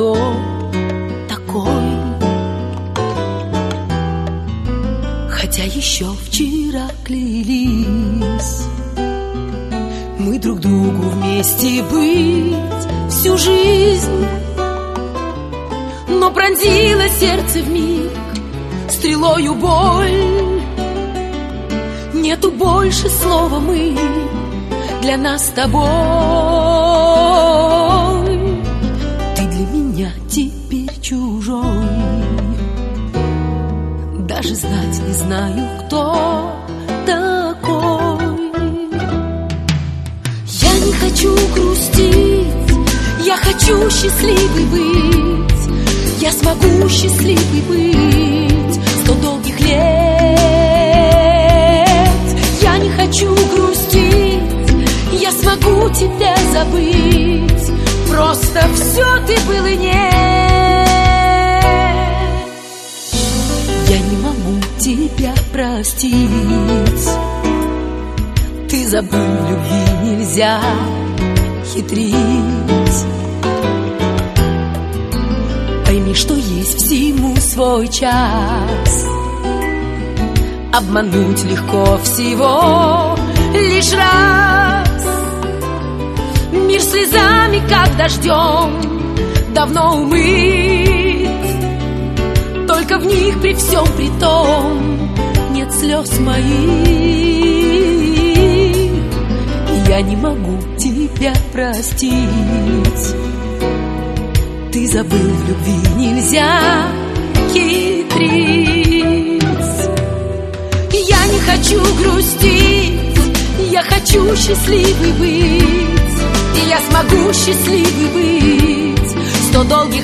кто такой. Хотя еще вчера клялись мы друг другу вместе быть всю жизнь, но пронзило сердце вмиг стрелою боль. Нету больше слова «мы» для нас с тобой. Ты для меня теперь чужой. Даже знать не знаю, кто такой. Я не хочу грустить, я хочу счастливой быть. Я смогу счастливой быть 100 долгих лет. Я не хочу грустить, я смогу тебя забыть. Просто все ты был и нет. Я не могу тебя простить. Ты забыл, в любви нельзя хитрить. Пойми, что есть всему свой час. Обмануть легко всего лишь раз. Мир слезами, как дождем, давно умыт. Только в них при всем при том нет слез моих. И я не могу тебя простить. Ты забыл, в любви нельзя хитрить. Я не хочу грустить, я хочу счастливой быть. И я смогу счастливой быть 100 долгих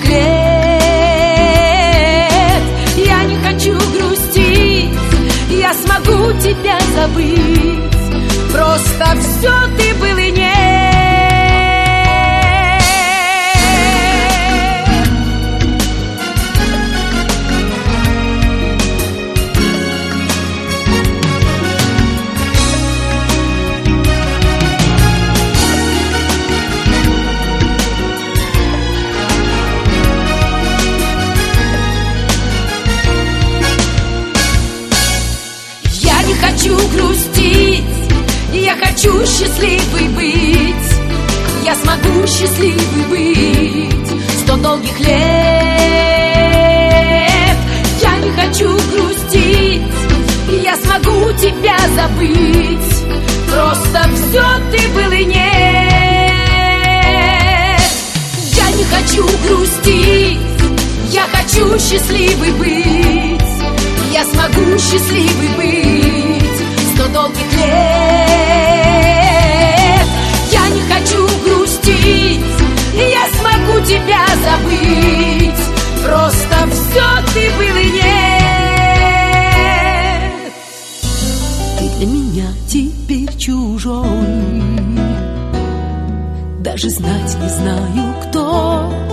лет. Я не хочу грустить, я смогу тебя забыть. Просто все ты был и нет. Хочу грустить, я хочу счастливой быть. Я смогу счастливой быть 100 долгих лет. Я не хочу грустить, я смогу тебя забыть. Просто все ты был и нет. Я не хочу грустить, я хочу счастливой быть. Я смогу счастливой быть 100 долгих лет. Я не хочу грустить, я смогу тебя забыть. Просто все ты был и нет. Ты для меня теперь чужой. Даже знать не знаю, кто